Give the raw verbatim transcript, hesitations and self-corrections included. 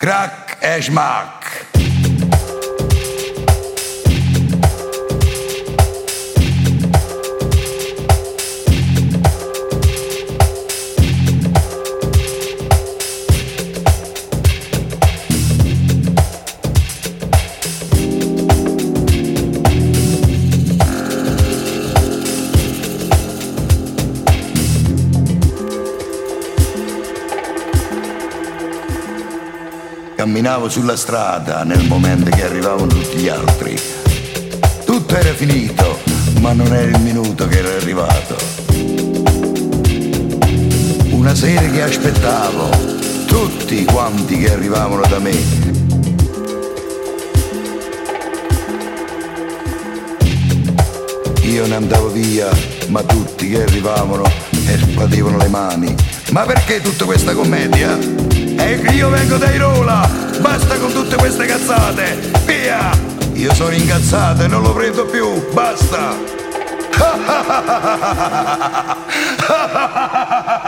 crack e schmack. Camminavo sulla strada nel momento che arrivavano tutti gli altri. Tutto era finito, ma non era il minuto che era arrivato. Una sera che aspettavo tutti quanti che arrivavano da me. Io ne andavo via, ma tutti che arrivavano e spadevano le mani. Ma perché tutta questa commedia? È che io vengo dai Rola, basta con tutte queste cazzate, via! Io sono incazzato e non lo prendo più, basta!